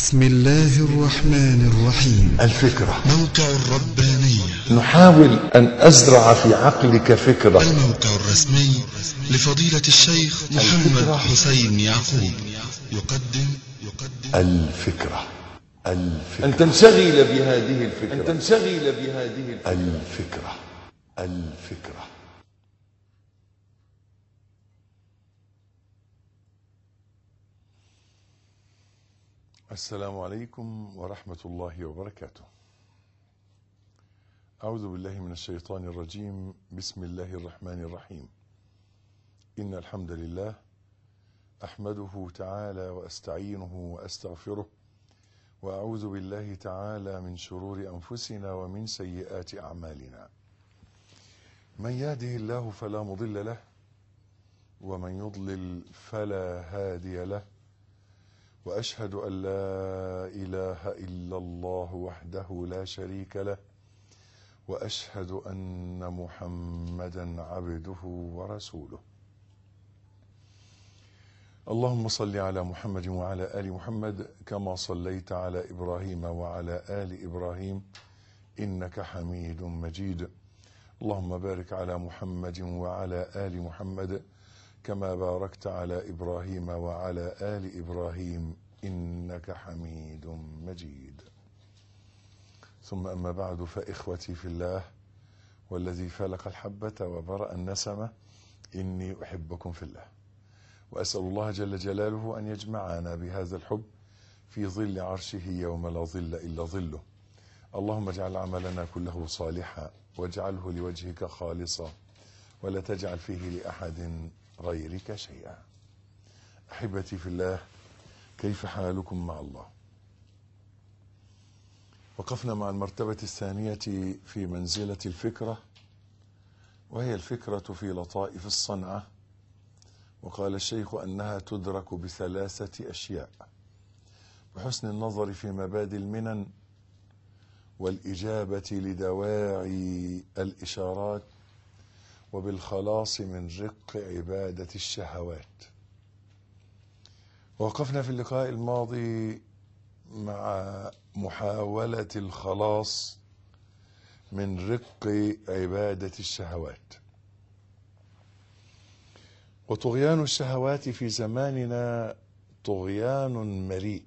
بسم الله الرحمن الرحيم. الفكرة موقع الربانية. نحاول أن أزرع في عقلك فكرة. الموقع الرسمي لفضيلة الشيخ محمد حسين يعقوب يقدم الفكرة أن تنشغل بهذه الفكرة. الفكرة. السلام عليكم ورحمة الله وبركاته. أعوذ بالله من الشيطان الرجيم. بسم الله الرحمن الرحيم. إن الحمد لله أحمده تعالى وأستعينه وأستغفره، وأعوذ بالله تعالى من شرور أنفسنا ومن سيئات أعمالنا. من يهده الله فلا مضل له، ومن يضلل فلا هادي له، وأشهد أن لا إله إلا الله وحده لا شريك له، وأشهد أن محمدا عبده ورسوله. اللهم صل على محمد وعلى آل محمد كما صليت على إبراهيم وعلى آل إبراهيم إنك حميد مجيد. اللهم بارك على محمد وعلى آل محمد كما باركت على إبراهيم وعلى آل إبراهيم إنك حميد مجيد. ثم أما بعد، فإخوتي في الله والذي فلق الحبة وبرأ النسمة، إني أحبكم في الله، وأسأل الله جل جلاله أن يجمعنا بهذا الحب في ظل عرشه يوم لا ظل إلا ظله. اللهم اجعل عملنا كله صالحا، واجعله لوجهك خالصا، ولا تجعل فيه لأحد غيرك شيئا. أحبتي في الله، كيف حالكم مع الله؟ وقفنا مع المرتبة الثانية في منزلة الفكرة، وهي الفكرة في لطائف الصنعة. وقال الشيخ أنها تدرك بثلاثة أشياء: بحسن النظر في مبادئ المنن، والإجابة لدواعي الإشارات، وبالخلاص من رق عبادة الشهوات. ووقفنا في اللقاء الماضي مع محاولة الخلاص من رق عبادة الشهوات. وطغيان الشهوات في زماننا طغيان مريء،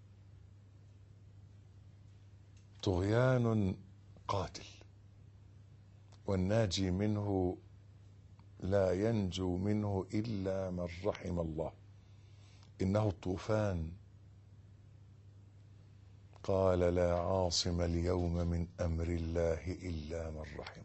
طغيان قاتل، والناجي منه لا ينجو منه إلا من رحم الله. إنه الطوفان. قال: لا عاصم اليوم من أمر الله إلا من رحم.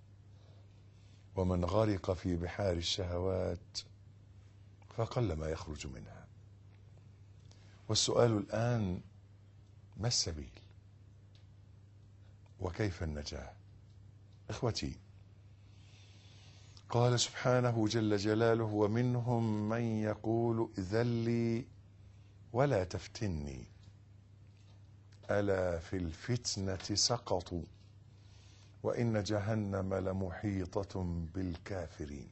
ومن غرق في بحار الشهوات فقل ما يخرج منها. والسؤال الآن: ما السبيل؟ وكيف النجاة؟ إخوتي، قال سبحانه جل جلاله: ومنهم من يقول ائذن لي ولا تفتني ألا في الفتنة سقطوا وإن جهنم لمحيطة بالكافرين.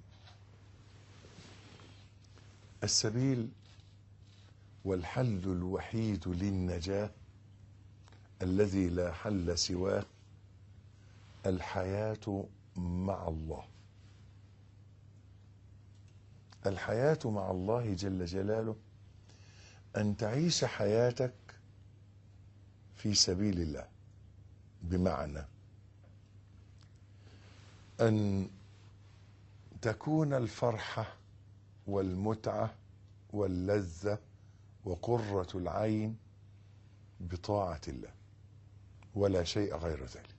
السبيل والحل الوحيد للنجاة الذي لا حل سواه الحياة مع الله. الحياة مع الله جل جلاله أن تعيش حياتك في سبيل الله، بمعنى أن تكون الفرحة والمتعة واللذة وقرة العين بطاعة الله، ولا شيء غير ذلك.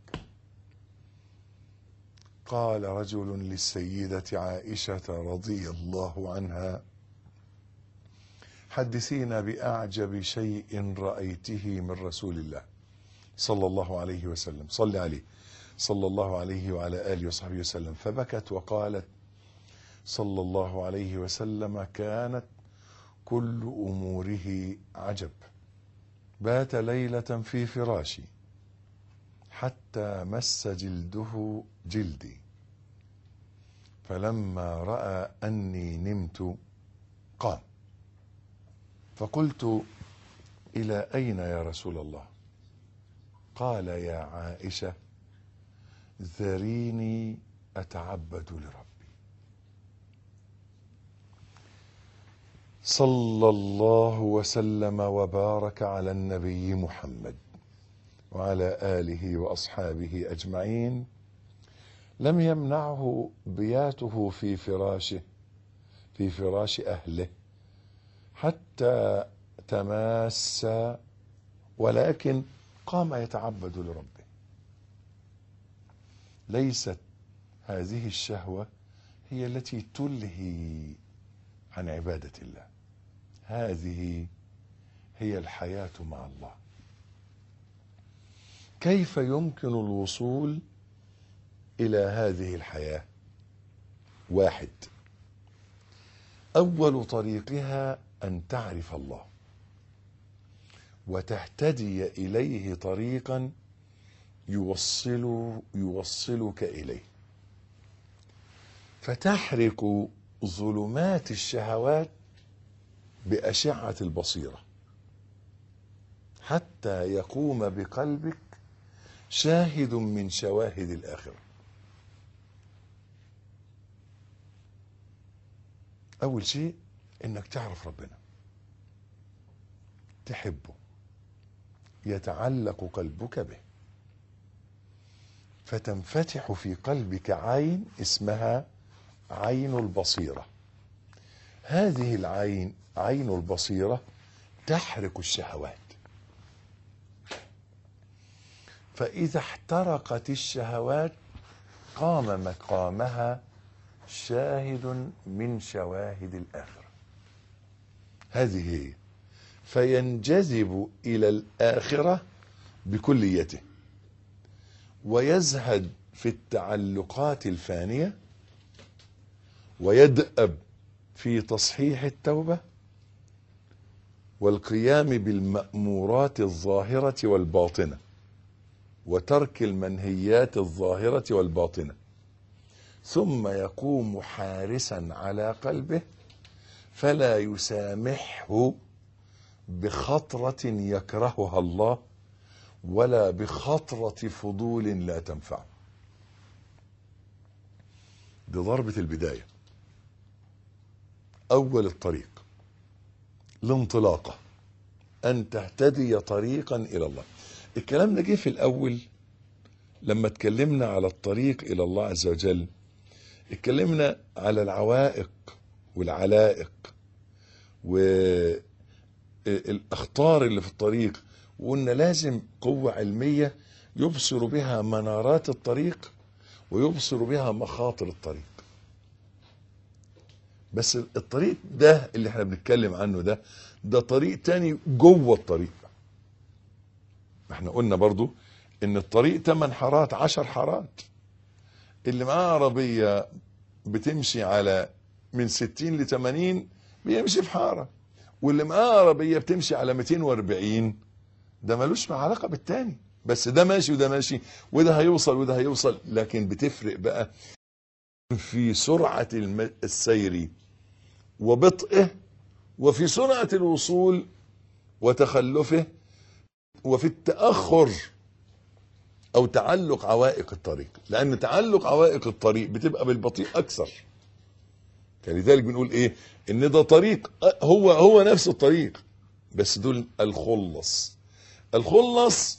قال رجل للسيدة عائشة رضي الله عنها: حدثينا بأعجب شيء رأيته من رسول الله صلى الله عليه وسلم. صل عليه صلى الله عليه وعلى آله وصحبه وسلم. فبكت وقالت صلى الله عليه وسلم: كانت كل أموره عجب، بات ليلة في فراشي حتى مس جلده جلدي، فلما رأى أني نمت قام، فقلت: إلى أين يا رسول الله؟ قال يا عائشة ذريني أتعبد لربي. صلى الله وسلم وبارك على النبي محمد وعلى آله وأصحابه أجمعين. لم يمنعه بياته في فراش أهله حتى تماس، ولكن قام يتعبد لربه. ليست هذه الشهوة هي التي تلهي عن عبادة الله، هذه هي الحياة مع الله. كيف يمكن الوصول إلى هذه الحياة؟ 1، أول طريقها أن تعرف الله وتهتدي إليه طريقا يوصلك إليه، فتحرق ظلمات الشهوات بأشعة البصيرة حتى يقوم بقلبك شاهد من شواهد الآخرة. أول شيء إنك تعرف ربنا، تحبه، يتعلق قلبك به، فتنفتح في قلبك عين اسمها عين البصيرة. هذه العين، عين البصيرة، تحرق الشهوات، فإذا احترقت الشهوات قام مقامها شاهد من شواهد الآخرة. هذه هي، فينجذب إلى الآخرة بكليته ويزهد في التعلقات الفانية ويدأب في تصحيح التوبة والقيام بالمأمورات الظاهرة والباطنة وترك المنهيات الظاهرة والباطنة، ثم يقوم حارسا على قلبه فلا يسامحه بخطرة يكرهها الله ولا بخطرة فضول لا تنفع. دي ضربة البداية، أول الطريق، الانطلاقة، أن تهتدي طريقا إلى الله. الكلام ده جه في الأول لما اتكلمنا على الطريق إلى الله عز وجل، اتكلمنا على العوائق والعلائق والأخطار اللي في الطريق، وقلنا لازم قوة علمية يبصر بها منارات الطريق ويبصر بها مخاطر الطريق. بس الطريق ده اللي احنا بنتكلم عنه ده طريق تاني جوه الطريق. احنا قلنا برضو ان الطريق 8 حارات 10 حارات. اللي معاه عربية بتمشي على من 60 ل 80 بيمشي في حارة، واللي معاه عربية بتمشي على 240 ده ملوش علاقة بالتاني، بس ده ماشي وده ماشي، وده هيوصل وده هيوصل. لكن بتفرق بقى في سرعة السير وبطئه، وفي سرعة الوصول وتخلفه، وفي التأخر أو تعلق عوائق الطريق، لأن تعلق عوائق الطريق بتبقى بالبطيء أكثر. فلذلك بنقول إيه؟ إن ده طريق هو نفس الطريق، بس دول الخلص. الخلص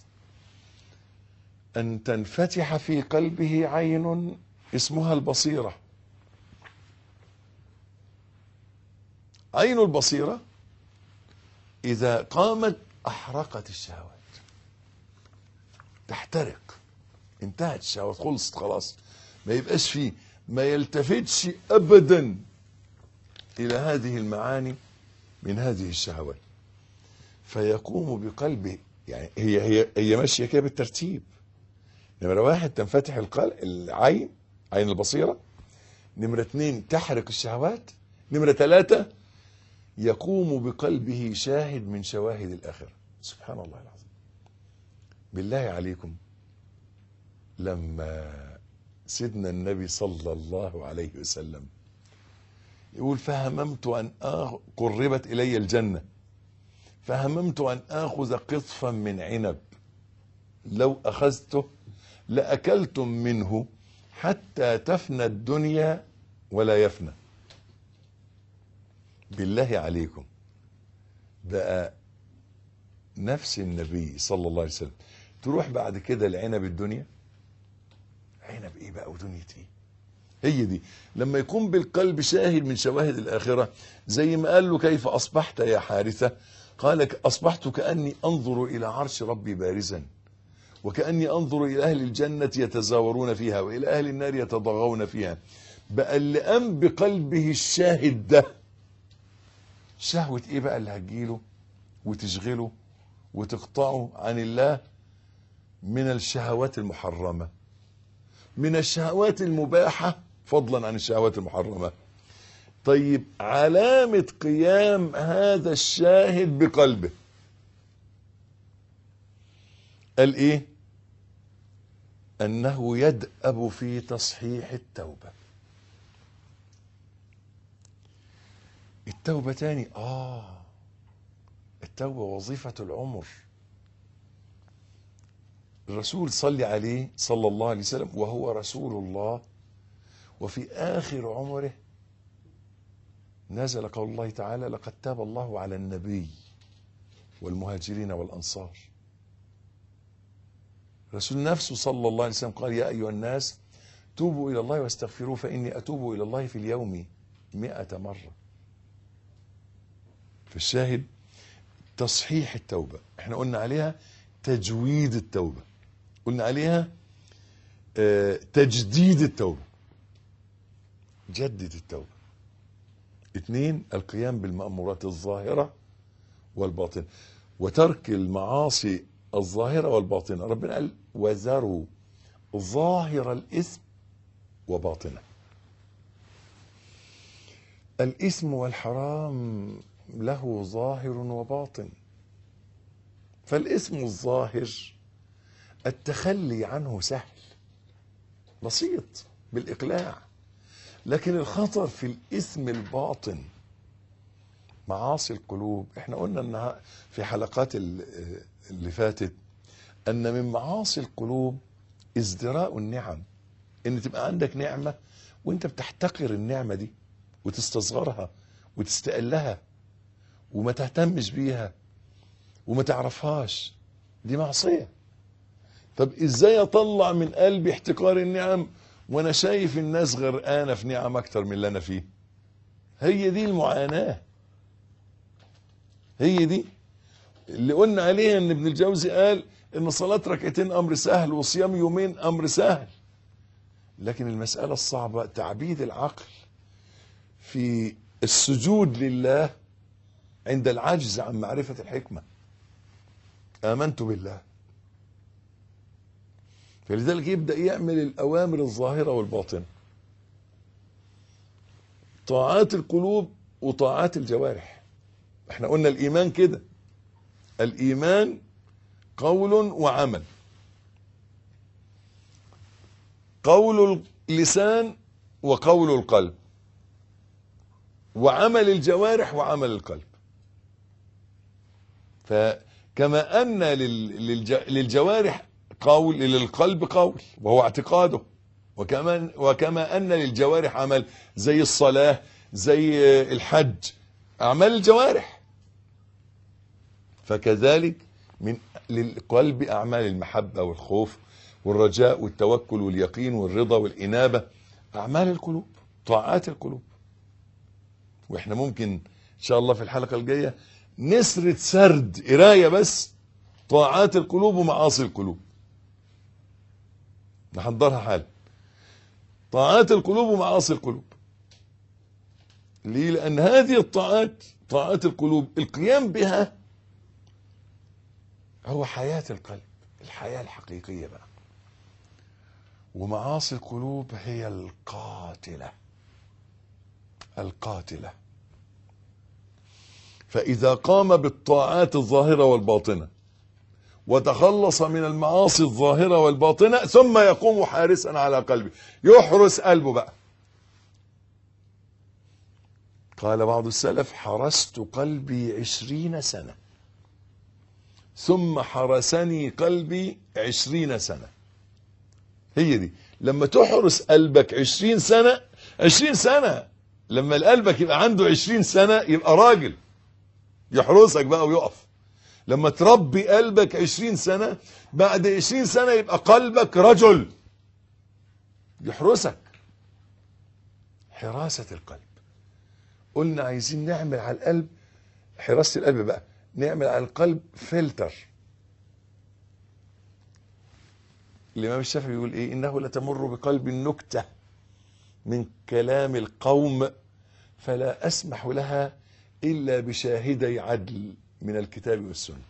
أن تنفتح في قلبه عين اسمها البصيرة. عين البصيرة إذا قامت أحرقت الشهوات، تحترق، انتهت الشهوات، خلصت خلاص، ما يبقاش فيه، ما يلتفتش أبدا إلى هذه المعاني من هذه الشهوات، فيقوم بقلبه. يعني هي ماشية كده بالترتيب. نمرة 1 تنفتح العين، عين البصيرة. نمرة 2 تحرق الشهوات. نمرة 3 يقوم بقلبه شاهد من شواهد الآخرة. سبحان الله العظيم. بالله عليكم، لما سيدنا النبي صلى الله عليه وسلم يقول فهممت أن قربت إلي الجنة فهممت أن آخذ قطفا من عنب، لو أخذته لأكلتم منه حتى تفنى الدنيا ولا يفنى. بالله عليكم بقى نفس النبي صلى الله عليه وسلم تروح بعد كده لعنب الدنيا؟ عنب ايه بقى ودنيا ايه؟ هي دي لما يكون بالقلب شاهد من شواهد الآخرة، زي ما قال له كيف أصبحت يا حارثة؟ قال أصبحت كأني أنظر إلى عرش ربي بارزا، وكأني أنظر إلى أهل الجنة يتزاورون فيها وإلى أهل النار يتضاغون فيها. بقى اللي قام بقلبه الشاهد ده، شهوة ايه بقى اللي هتجيله وتشغله وتقطعه عن الله؟ من الشهوات المحرمة، من الشهوات المباحة فضلا عن الشهوات المحرمة. طيب علامة قيام هذا الشاهد بقلبه قال ايه؟ انه يدأب في تصحيح التوبة. التوبة تاني، التوبة وظيفة العمر. الرسول صلى عليه صلى الله عليه وسلم وهو رسول الله، وفي آخر عمره نزل قول الله تعالى: لقد تاب الله على النبي والمهاجرين والأنصار. الرسول نفسه صلى الله عليه وسلم قال: يا أيها الناس توبوا إلى الله واستغفروه فإني أتوب إلى الله في اليوم 100 مرة. في الشاهد تصحيح التوبة، احنا قلنا عليها تجويد التوبة، قلنا عليها تجديد التوبة، جدد التوبة. 2 القيام بالمأمورات الظاهرة والباطنة وترك المعاصي الظاهرة والباطنة. ربنا قال: وذروا ظاهر الإثم وباطنه. الإثم والحرام له ظاهر وباطن. فالإثم الظاهر التخلي عنه سهل بسيط بالإقلاع، لكن الخطر في الإثم الباطن معاصي القلوب. احنا قلنا انها في حلقات اللي فاتت ان من معاصي القلوب ازدراء النعم، ان تبقى عندك نعمة وانت بتحتقر النعمة دي وتستصغرها وتستقلها وما تهتمش بيها وما تعرفهاش، دي معصية. طب ازاي اطلع من قلبي احتقار النعم وانا شايف الناس غرقانة في نعم اكتر من اللي انا فيه؟ هي دي المعاناة، هي دي اللي قلنا عليها. ان ابن الجوزي قال ان صلاة ركعتين امر سهل وصيام يومين امر سهل، لكن المسألة الصعبة تعبيد العقل في السجود لله عند العجز عن معرفة الحكمة. آمنت بالله، فلذلك يبدأ يعمل الأوامر الظاهرة والباطنة، طاعات القلوب وطاعات الجوارح. احنا قلنا الإيمان كده، الإيمان قول وعمل، قول اللسان وقول القلب، وعمل الجوارح وعمل القلب. فكما أن للجوارح قول، للقلب قول وهو اعتقاده، وكما أن للجوارح عمل زي الصلاة زي الحج أعمال الجوارح، فكذلك من للقلب أعمال المحبة والخوف والرجاء والتوكل واليقين والرضا والإنابة، أعمال القلوب، طاعات القلوب. وإحنا ممكن إن شاء الله في الحلقة الجاية نسرد سرد قراية بس طاعات القلوب ومعاصي القلوب، نحضرها حال طاعات القلوب ومعاصي القلوب. ليه؟ لأن هذه الطاعات، طاعات القلوب، القيام بها هو حياة القلب، الحياة الحقيقية بقى. ومعاصي القلوب هي القاتلة، القاتلة. فإذا قام بالطاعات الظاهرة والباطنة وتخلص من المعاصي الظاهرة والباطنة ثم يقوم حارسا على قلبه، يحرس قلبه بقى. قال بعض السلف: حرست قلبي 20 سنة ثم حرسني قلبي 20 سنة. هي دي لما تحرس قلبك 20 سنة. 20 سنة لما قلبك يبقى عنده 20 سنة يبقى راجل يحرسك بقى ويقف. لما تربي قلبك 20 سنة بعد 20 سنة يبقى قلبك رجل يحرسك. حراسة القلب. قلنا عايزين نعمل على القلب حراسة القلب بقى، نعمل على القلب فلتر. الإمام الشافعي يقول إيه؟ إنه لتمر بقلب النكتة من كلام القوم فلا أسمح لها إلا بشاهدي عدل من الكتاب والسنة.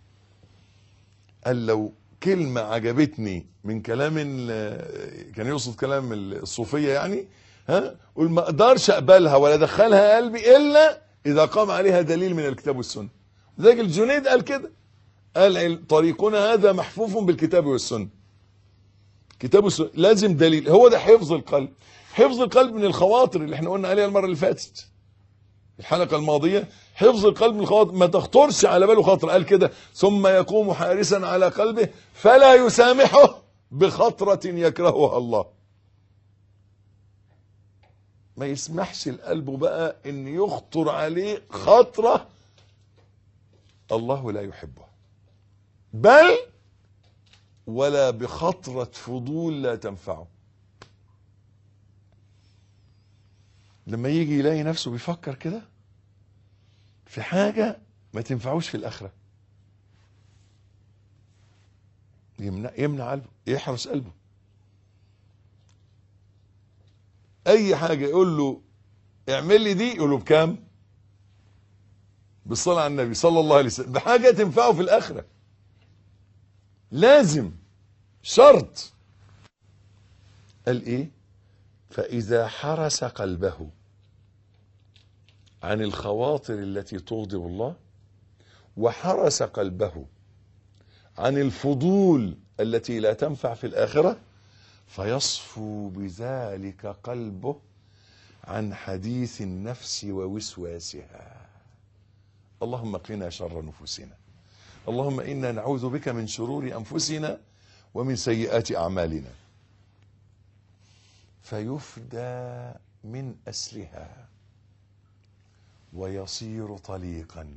قال لو كلمة عجبتني من كلام كان يقصد كلام الصوفية يعني، قل ما اقدرش اقبلها ولا ادخلها قلبي الا اذا قام عليها دليل من الكتاب والسنة. ذلك الجنيد قال كده، قال طريقنا هذا محفوف بالكتاب والسنة. كتاب والسنة لازم دليل. هو ده حفظ القلب. حفظ القلب من الخواطر اللي احنا قلنا عليها المرة اللي فاتت الحلقة الماضية. حفظ القلب من الخواطر، ما تخطرش على باله خطر. قال كده ثم يقوم حارسا على قلبه فلا يسامحه بخطرة يكرهها الله. ما يسمحش القلب بقى ان يخطر عليه خطرة الله لا يحبها، بل ولا بخطرة فضول لا تنفعه. لما يجي يلاقي نفسه بيفكر كده في حاجة ما تنفعوش في الآخرة، يمنع قلبه، يحرس قلبه. اي حاجة يقول له اعمل لي دي يقول له بكام؟ بالصلاة على النبي صلى الله عليه وسلم، بحاجة تنفعه في الآخرة. لازم شرط. قال ايه؟ فإذا حرس قلبه عن الخواطر التي تغضب الله، وحرس قلبه عن الفضول التي لا تنفع في الآخرة، فيصفو بذلك قلبه عن حديث النفس ووسواسها. اللهم قنا شر نفوسنا. اللهم إنا نعوذ بك من شرور أنفسنا ومن سيئات أعمالنا. فيفدى من أسرها ويصير طليقا.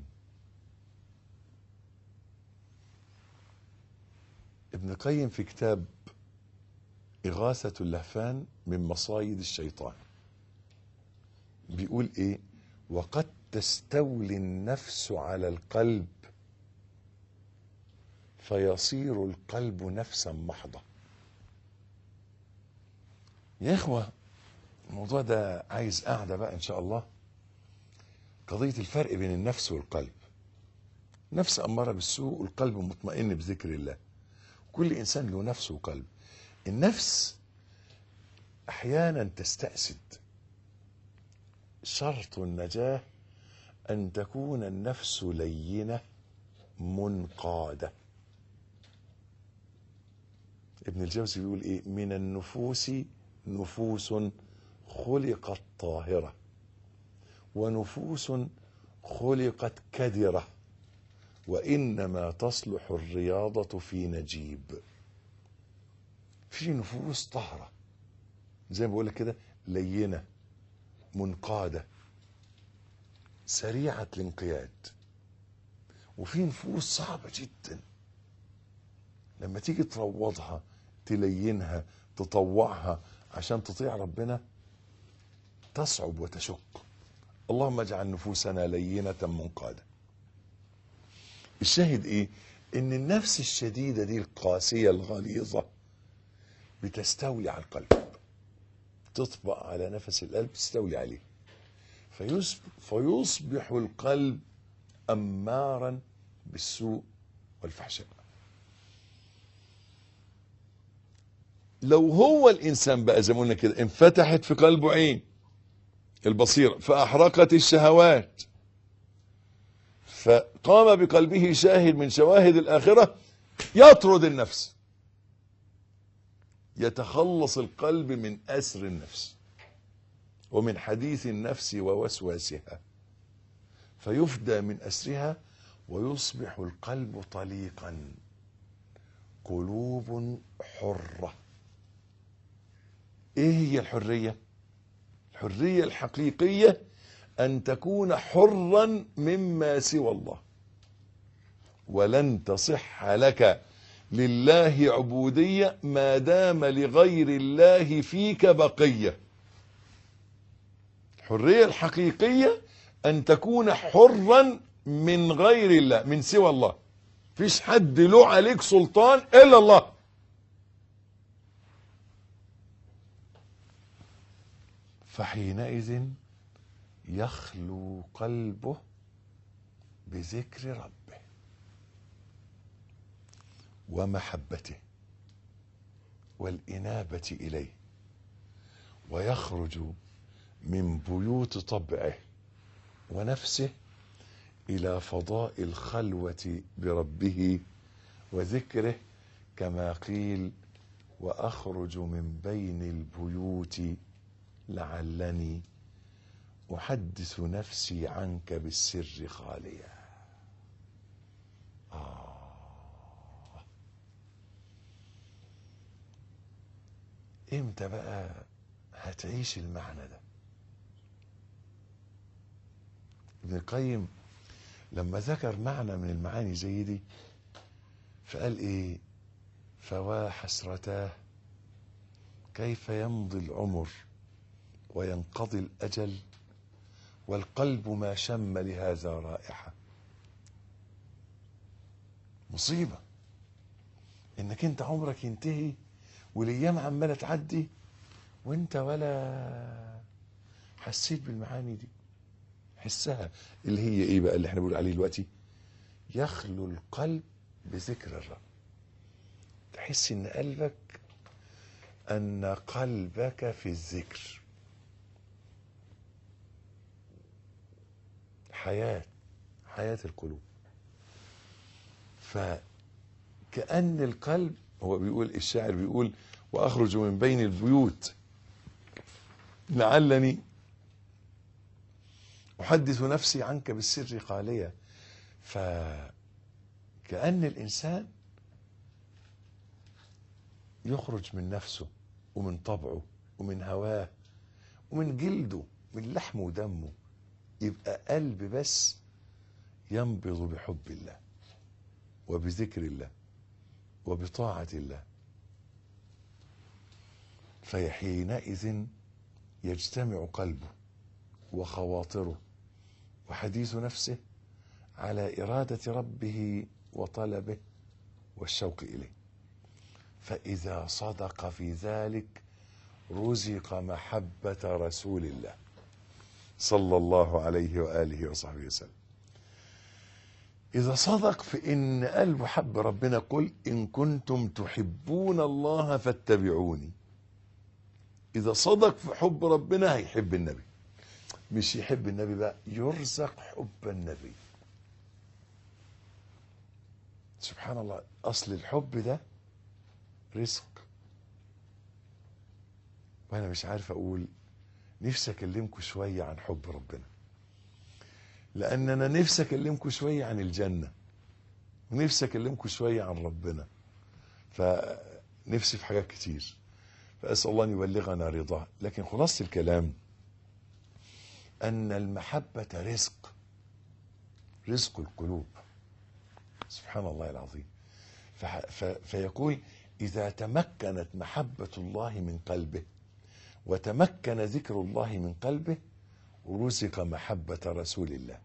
ابن القيم في كتاب إغاثة اللهفان من مصايد الشيطان بيقول ايه؟ وقد تستولي النفس على القلب فيصير القلب نفسا محضة. يا اخوة الموضوع ده عايز قاعدة بقى ان شاء الله. قضية الفرق بين النفس والقلب. نفس أمارة بالسوء والقلب مطمئن بذكر الله. كل إنسان له نفس وقلب. النفس أحيانا تستأسد. شرط النجاة أن تكون النفس لينة منقادة. ابن الجوزي بيقول إيه؟ من النفوس نفوس خلقت طاهرة ونفوس خلقت كدرة، وإنما تصلح الرياضة في نجيب. في نفوس طاهرة زي ما بقول لك كده، لينة منقادة سريعة الانقياد، وفي نفوس صعبة جدا لما تيجي تروضها تلينها تطوعها عشان تطيع ربنا تصعب وتشق. اللهم اجعل نفوسنا لينة منقادة. الشاهد ايه؟ ان النفس الشديدة دي القاسية الغليظة بتستولي على القلب، تطبق على نفس القلب تستولي عليه، فيصبح القلب أمارا بالسوء والفحشاء. لو هو الإنسان بقى زي ما قلنا كده انفتحت في قلبه عين البصيرة فأحرقت الشهوات، فقام بقلبه شاهد من شواهد الآخرة، يطرد النفس، يتخلص القلب من أسر النفس ومن حديث النفس ووسواسها، فيفدى من أسرها ويصبح القلب طليقا، قلوب حرة. ايه هي الحرية؟ الحرية الحقيقية ان تكون حرا مما سوى الله، ولن تصح لك لله عبودية ما دام لغير الله فيك بقية. الحرية الحقيقية ان تكون حرا من غير الله، من سوى الله. فيش حد له عليك سلطان الا الله. فحينئذ يخلو قلبه بذكر ربه ومحبته والإنابة إليه، ويخرج من بيوت طبعه ونفسه إلى فضاء الخلوة بربه وذكره، كما قيل: وأخرج من بين البيوت لعلني أحدث نفسي عنك بالسر خاليا. امتى بقى هتعيش المعنى ده؟ ابن القيم لما ذكر معنى من المعاني زي دي فقال ايه: فوا حسرتاه كيف يمضي العمر وينقضي الأجل والقلب ما شم لهذا رائحة. مصيبة انك انت عمرك ينتهي والايام عمالة تعدي وانت ولا حسيت بالمعاني دي. حسها اللي هي ايه بقى اللي احنا بنقول عليه دلوقتي؟ يخلو القلب بذكر الرب. تحس ان قلبك في الذكر. حياة القلوب. فكأن القلب، هو بيقول، الشاعر بيقول: وأخرج من بين البيوت لعلني أحدث نفسي عنك بالسر خالية. فكأن الإنسان يخرج من نفسه ومن طبعه ومن هواه ومن جلده، من لحمه ودمه، يبقى قلب بس ينبض بحب الله وبذكر الله وبطاعة الله. فحينئذ يجتمع قلبه وخواطره وحديث نفسه على إرادة ربه وطلبه والشوق إليه. فإذا صدق في ذلك رزق محبة رسول الله صلى الله عليه وآله وصحبه وسلم. إذا صدق في إن قلبه حب ربنا، قل إن كنتم تحبون الله فاتبعوني. إذا صدق في حب ربنا هيحب النبي. مش يحب النبي بقى، يرزق حب النبي. سبحان الله. أصل الحب ده رزق. وأنا مش عارف أقول، نفسي أكلمكم شوية عن حب ربنا، لأن أنا نفسي أكلمكم شوية عن الجنة، ونفسي أكلمكم شوية عن ربنا. فنفسي في حاجات كتير، فأسأل الله أن يبلغنا رضاه. لكن خلاصة الكلام أن المحبة رزق القلوب. سبحان الله العظيم. فيقول: إذا تمكنت محبة الله من قلبه وتمكن ذكر الله من قلبه رزق محبة رسول الله،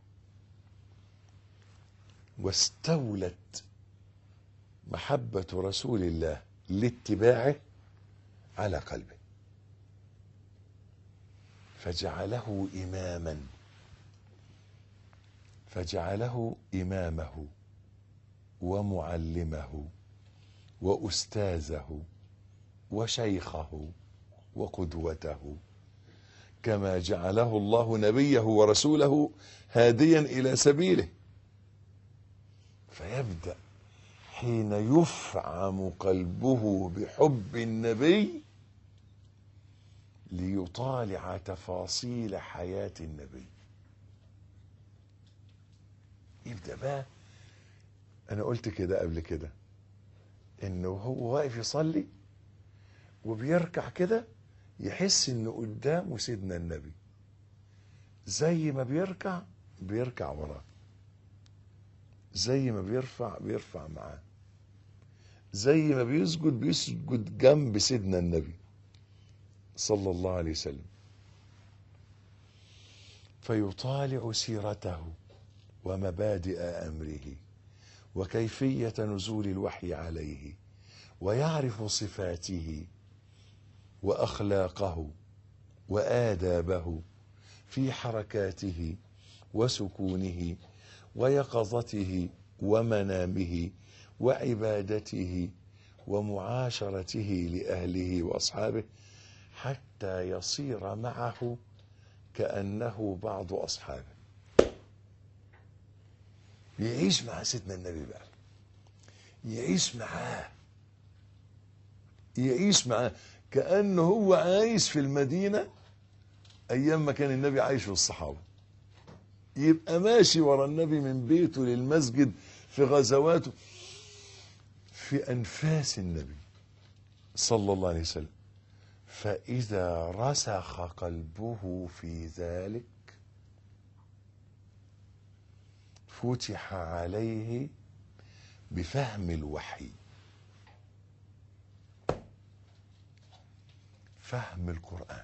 واستولت محبة رسول الله لاتباعه على قلبه، فجعله إمامه ومعلمه وأستاذه وشيخه وقدوته، كما جعله الله نبيه ورسوله هاديا إلى سبيله. فيبدأ حين يفعم قلبه بحب النبي ليطالع تفاصيل حياة النبي. يبدأ بقى انا قلت كده قبل كده، انه هو واقف يصلي وبيركع كده يحس انه قدامه سيدنا النبي، زي ما بيركع وراه، زي ما بيرفع معاه، زي ما بيسجد جنب سيدنا النبي صلى الله عليه وسلم. فيطالع سيرته ومبادئ امره وكيفية نزول الوحي عليه، ويعرف صفاته واخلاقه وآدابه في حركاته وسكونه ويقظته ومنامه وعبادته ومعاشرته لأهله وأصحابه، حتى يصير معه كأنه بعض أصحابه. يعيش مع سيدنا النبي بقى، يعيش معاه كأنه هو عايش في المدينة أيام ما كان النبي عايش في الصحابة، يبقى ماشي ورا النبي من بيته للمسجد في غزواته، في أنفاس النبي صلى الله عليه وسلم. فإذا رسخ قلبه في ذلك فتح عليه بفهم الوحي، فهم القرآن.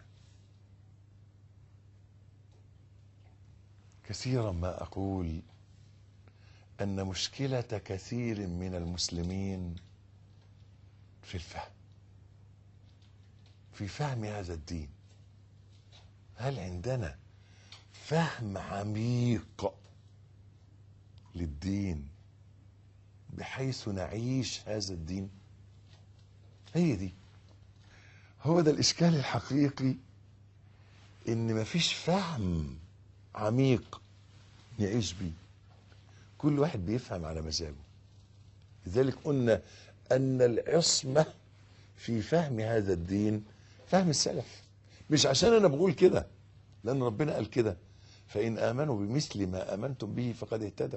كثيرا ما أقول أن مشكلة كثير من المسلمين في الفهم، في فهم هذا الدين. هل عندنا فهم عميق للدين بحيث نعيش هذا الدين؟ هو ده الإشكال الحقيقي، إن مفيش فهم عميق نعيش بيه. كل واحد بيفهم على مزاجه. لذلك قلنا أن العصمة في فهم هذا الدين فهم السلف، مش عشان أنا بقول كده، لأن ربنا قال كده: فإن آمنوا بمثل ما آمنتم به فقد اهتدوا.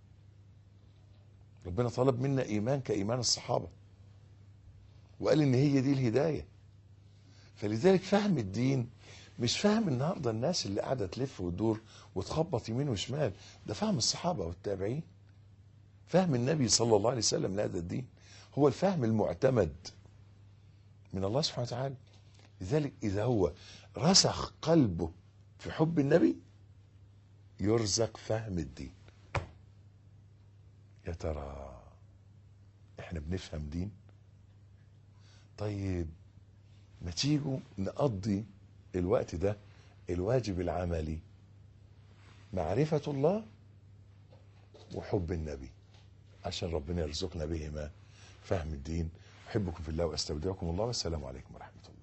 ربنا طلب منا إيمان كإيمان الصحابة، وقال إن هي دي الهداية. فلذلك فهم الدين مش فهم النهارده الناس اللي قاعده تلف وتدور وتخبط يمين وشمال، ده فهم الصحابه والتابعين. فهم النبي صلى الله عليه وسلم لهذا الدين هو الفهم المعتمد من الله سبحانه وتعالى. لذلك اذا هو رسخ قلبه في حب النبي يرزق فهم الدين. يا ترى احنا بنفهم دين؟ طيب ما تيجوا نقضي الوقت ده الواجب العملي، معرفة الله وحب النبي، عشان ربنا يرزقنا بهما فهم الدين. أحبكم في الله وأستودعكم الله، والسلام عليكم ورحمة الله.